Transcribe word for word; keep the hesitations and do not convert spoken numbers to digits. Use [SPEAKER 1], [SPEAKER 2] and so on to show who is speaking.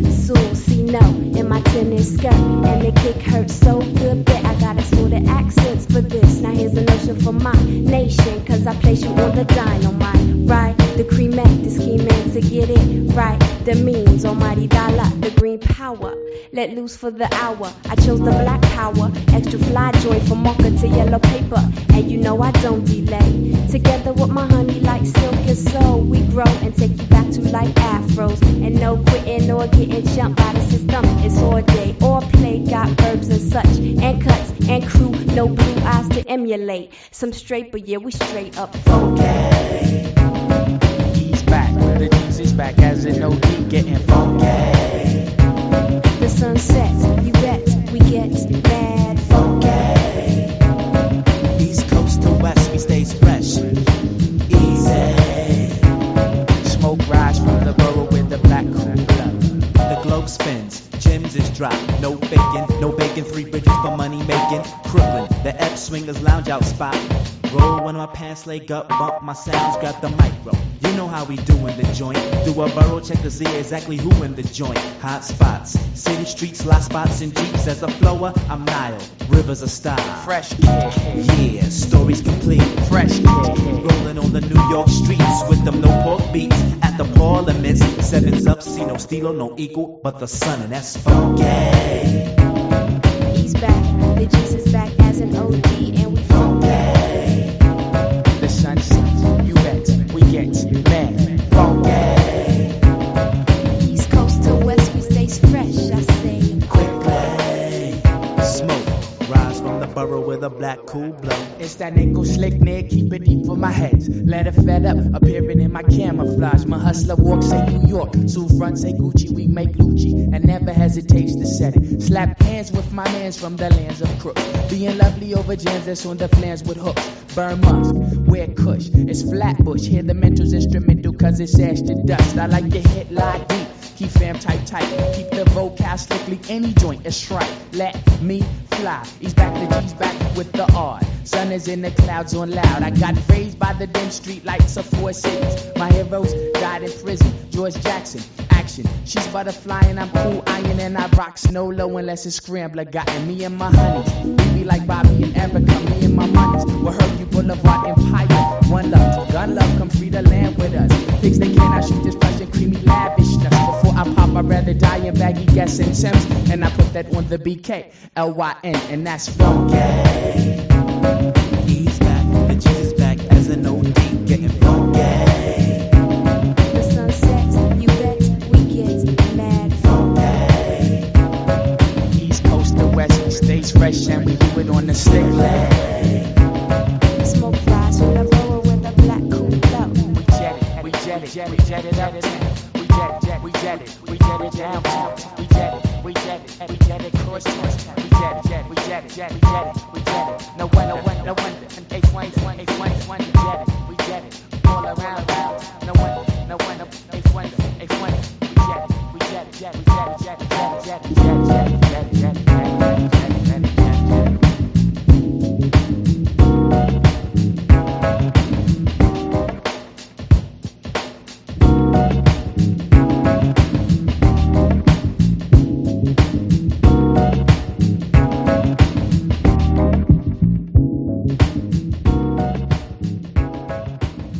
[SPEAKER 1] Sue, see no, in my tennis skirt. And the kick hurts so good that I got assorted accents for this. Now here's a notion for my nation, cause I place you on the dynamite, right? The cremate, the scheming to get it right. The means, almighty dollar, the green power. Let loose for the hour. I chose the black power, extra fly joy from marker to yellow paper. And you know I don't delay. Together with my honey like silk and soul, we grow and take you back to like afros. And no quitting or getting jumped by the system. It's all day, all play, got verbs and such. And cuts and crew, no blue eyes to emulate. Some straight, but yeah, we straight up funky.
[SPEAKER 2] He's back, the G's is back as an O D, getting funky.
[SPEAKER 1] The sun sets, you bet, we get mad funky.
[SPEAKER 2] East coast to west, we stays fresh. Easy. Smoke rise from the borough with the black cool blood. The globe spins, gems is dropped. No faking, no bacon, three bridges for money making. Crooklyn, the F swingers lounge out spot. Roll when my pants leg up, bump my sounds, grab the micro. You know how we do in the joint. Do a borough check to see exactly who in the joint. Hot spots, city streets, lot spots and jeeps. As a flower, I'm Nile, rivers of style.
[SPEAKER 3] Fresh kid,
[SPEAKER 2] yeah, stories complete.
[SPEAKER 3] Fresh kid,
[SPEAKER 2] rolling on the New York streets with them no pork beats. At the parliaments, sevens up, see no steelo, no equal, but the sun, and that's funky.
[SPEAKER 1] He's back, the G's is back as an O D, and we funky.
[SPEAKER 3] The sun sets, you bet, we get mad funky.
[SPEAKER 1] East coast to west, we stay fresh, I say.
[SPEAKER 2] Quickly, smoke, rise from the borough with a black cool blow.
[SPEAKER 3] It's that nickel slick neck, keep it deep for my heads. Let it fed up, appearing in my camouflage. My hustler walks say New York, Sue front say Gucci, we make Lucci, and never hesitates to set it. Slap hands with my mans from the lands of crooks. Being lovely over jams that's on the plans with hooks. Burn musk, wear kush, it's flatbush. Hear the mental's instrumental cause it's ash to dust. I like to hit lie deep, keep fam tight tight. Keep the vocal slickly, any joint is right. Let me fly, he's back, the G's back with the R. Sun is in the clouds on loud. I got raised by the dim street lights of four cities. My heroes died in prison. George Jackson, action. She's butterflying, I'm cool iron, and I rock snow low unless it's scrambler. Gotten me and my honeys. We be like Bobby and Erica. Me and my moneys. We'll hurt you Boulevard Empire. One love, gun love, come free the land with us. Pigs they cannot shoot this fresh and creamy lavishness. Before I pop, I'd rather die in baggy guess and Sims. And I put that on the B K, L Y N, and that's funky.
[SPEAKER 2] He's back, the G's is back as an O D, getting funky.
[SPEAKER 1] The sun sets, you bet, we get mad funky.
[SPEAKER 3] East coast to west, we stays fresh and we do it on the stick leg.
[SPEAKER 1] Smoke fries from the roller with a black cool blow.
[SPEAKER 3] We jet it, we jet it, jet it, jet it uptown. We jet it, jet, we jet it, we jet it downtown. We jet it, we jet it, we jet it cross town. We jet it, jet, we jet it, jet, we jet it, we jet it. No wonder, no wonder, H one, H one, H one, H one, we jet it, we jet it. All around, around. No wonder, no wonder, H one, H one, we jet it, we jet it, jet, we jet it, jet, jet, jet, jet, jet.